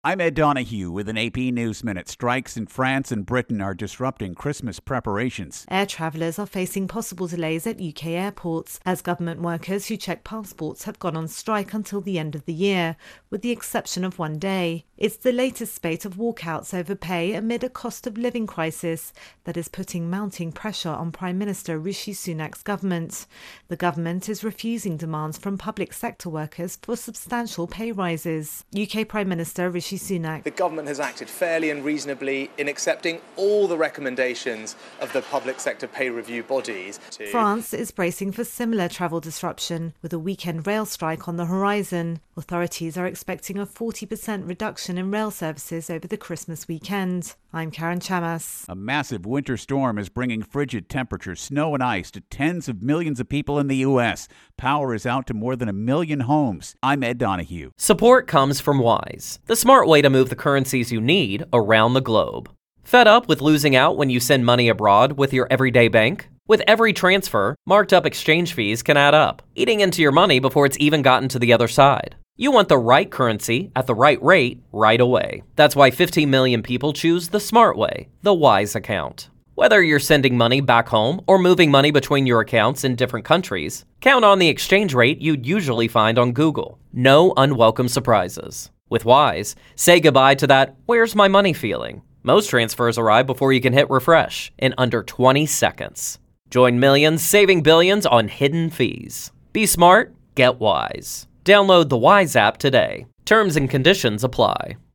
I'm Ed Donahue with an AP News Minute. Strikes in France and Britain are disrupting Christmas preparations. Air travellers are facing possible delays at UK airports as government workers who check passports have gone on strike until the end of the year, with the exception of one day. It's the latest spate of walkouts over pay amid a cost of living crisis that is putting mounting pressure on Prime Minister Rishi Sunak's government. The government is refusing demands from public sector workers for substantial pay rises. UK Prime Minister Rishi Sunak. The government has acted fairly and reasonably in accepting all the recommendations of the public sector pay review bodies. France is bracing for similar travel disruption, with a weekend rail strike on the horizon. Authorities are expecting a 40% reduction in rail services over the Christmas weekend. I'm Karen Chamas. A massive winter storm is bringing frigid temperatures, snow and ice to tens of millions of people in the U.S. Power is out to more than 1 million homes. I'm Ed Donahue. Support comes from Wise, the smart way to move the currencies you need around the globe. Fed up with losing out when you send money abroad with your everyday bank? With every transfer, marked up exchange fees can add up, eating into your money before it's even gotten to the other side. You want the right currency at the right rate right away. That's why 15 million people choose the smart way, the Wise account. Whether you're sending money back home or moving money between your accounts in different countries, count on the exchange rate you'd usually find on Google. No unwelcome surprises. With Wise, say goodbye to that "where's my money" feeling. Most transfers arrive before you can hit refresh in under 20 seconds. Join millions saving billions on hidden fees. Be smart, get Wise. Download the Wise app today. Terms and conditions apply.